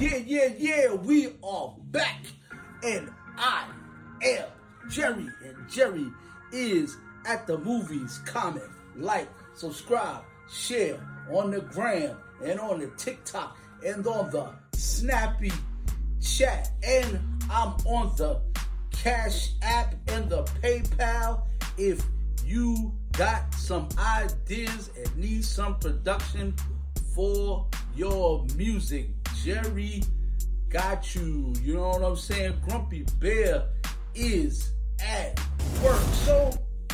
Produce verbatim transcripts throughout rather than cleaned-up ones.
Yeah, yeah, yeah, we are back. And I am Jerry. And Jerry is at the movies. Comment, like, subscribe, share on the gram and on the TikTok and on the Snappy Chat. And I'm on the Cash App and the PayPal. If you got some ideas and need some production for your music, Jerry got you. You know what I'm saying? Grumpy Bear is at work. So,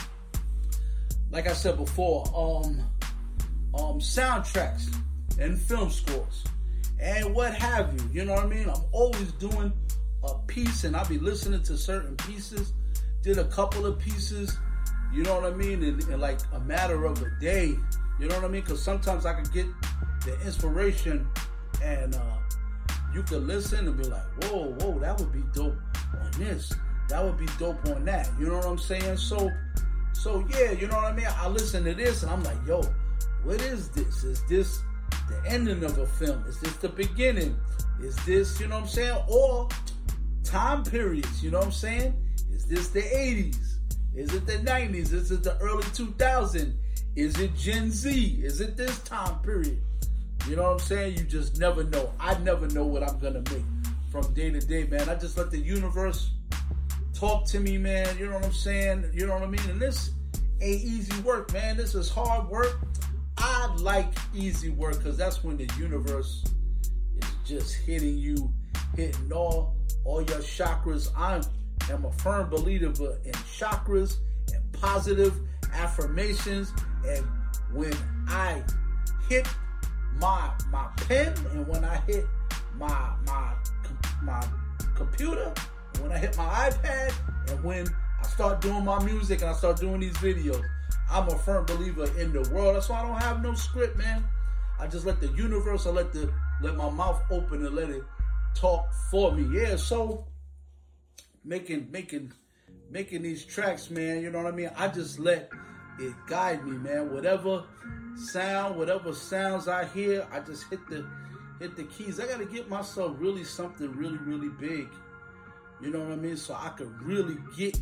like I said before, um, um, soundtracks and film scores and what have you. You know what I mean? I'm always doing a piece, and I'll be listening to certain pieces. Did a couple of pieces. You know what I mean? In, in like a matter of a day. You know what I mean? Because sometimes I can get the inspiration and uh, you can listen and be like, whoa, whoa, that would be dope on this. That would be dope on that. You know what I'm saying? So, so yeah, you know what I mean? I listen to this and I'm like, yo, what is this? Is this the ending of a film? Is this the beginning? Is this, you know what I'm saying? Or time periods, you know what I'm saying? Is this the eighties? Is it the nineties? Is it the early two thousands? Is it Gen Z? Is it this time period? You know what I'm saying? You just never know. I never know what I'm going to make from day to day, man. I just let the universe talk to me, man. You know what I'm saying? You know what I mean? And this ain't easy work, man. This is hard work. I like easy work because that's when the universe is just hitting you, hitting all, all your chakras. I am a firm believer in chakras and positive affirmations. And when I hit my my pen and when I hit my my my computer, when I hit my iPad, and when I start doing my music and I start doing these videos, I'm a firm believer in the world. That's why I don't have no script, man. I just let the universe, I let the let my mouth open and let it talk for me. Yeah, so making making making these tracks, man, you know what I mean? I just let it guide me, man. Whatever sound, whatever sounds I hear, I just hit the hit the keys. I gotta get myself really something really, really big. You know what I mean? So I could really get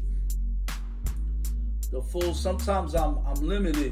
the full. Sometimes I'm I'm limited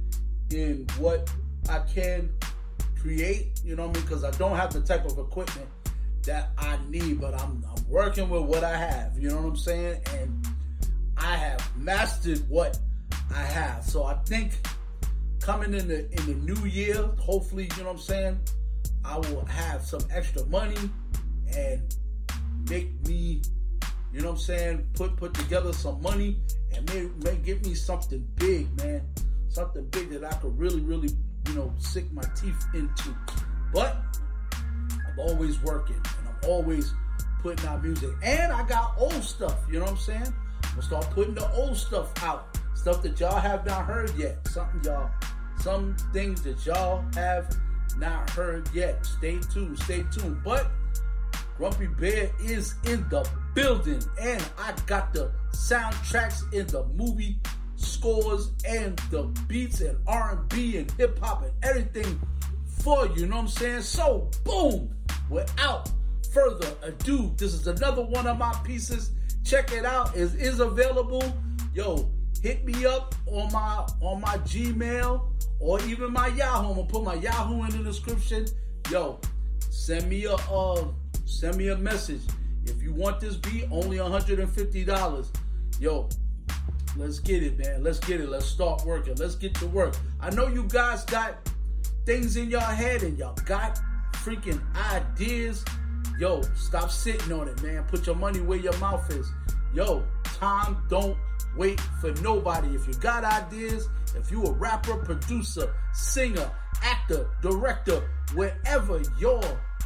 in what I can create, you know what I mean? Because I don't have the type of equipment that I need, but I'm I'm working with what I have, you know what I'm saying? And I have mastered what I have. So I think coming in the in the new year, hopefully, you know what I'm saying, I will have some extra money and make me, you know what I'm saying, put put together some money and may, may get me something big, man. Something big that I could really, really, you know, sink my teeth into. But I'm always working and I'm always putting out music. And I got old stuff, you know what I'm saying? I'm gonna start putting the old stuff out. Stuff that y'all have not heard yet. Something y'all, some things that y'all have not heard yet. Stay tuned, stay tuned. But Grumpy Bear is in the building, and I got the soundtracks in the movie scores and the beats and R and B and hip hop and everything for you. You know what I'm saying? So, boom! Without further ado, this is another one of my pieces. Check it out. It is available. Yo, hit me up on my on my Gmail or even my Yahoo. I'm gonna put my Yahoo in the description. Yo, send me a uh, send me a message. If you want this beat, only one hundred fifty dollars. Yo, let's get it, man. Let's get it. Let's start working. Let's get to work. I know you guys got things in your head and y'all got freaking ideas. Yo, stop sitting on it, man. Put your money where your mouth is. Yo, time don't wait for nobody. If you got ideas, if you a rapper, producer, singer, actor, director, wherever your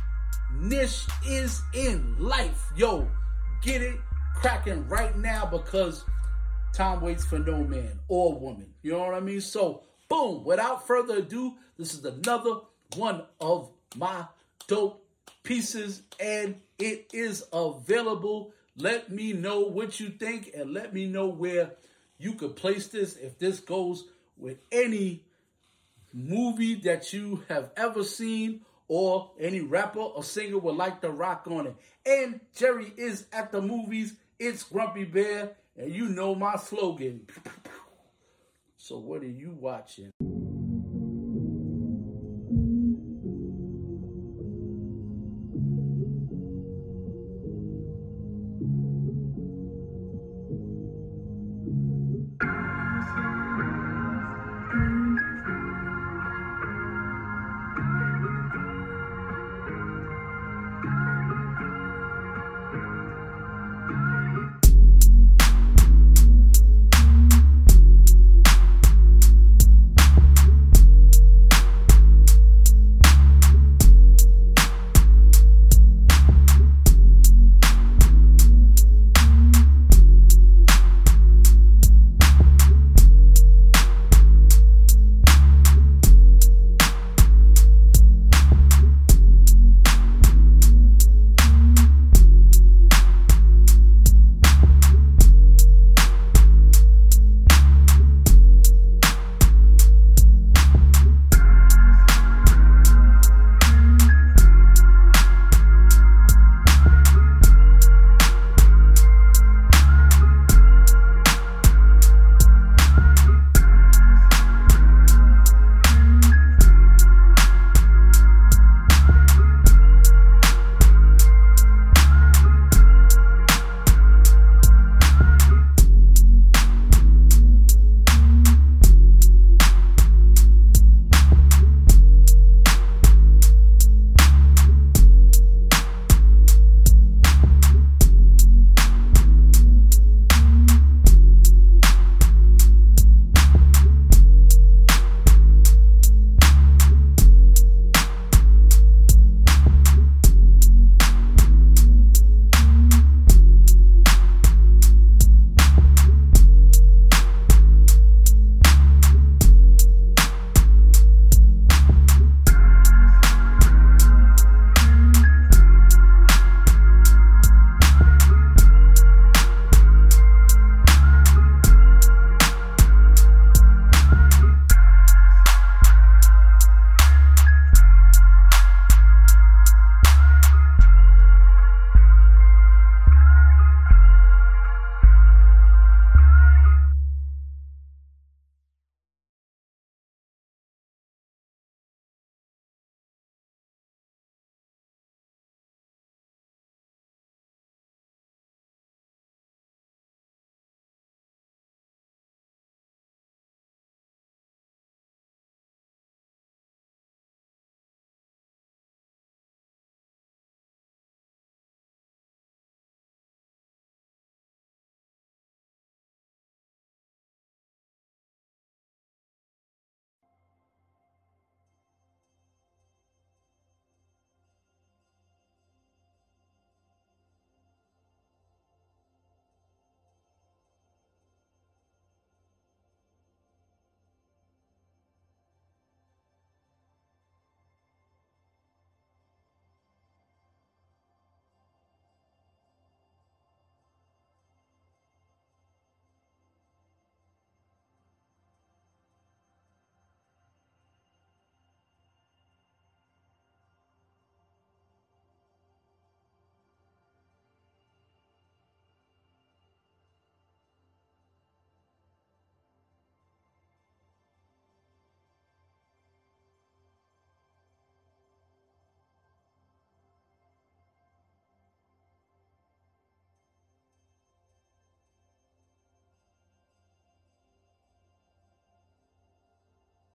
niche is in life, yo, get it cracking right now because time waits for no man or woman. You know what I mean? So, boom, without further ado, this is another one of my dope pieces and it is available. Let me know what you think and let me know where you could place this. If this goes with any movie that you have ever seen or any rapper or singer would like to rock on it. And Jerry is at the movies. It's Grumpy Bear, and you know my slogan. So what are you watching?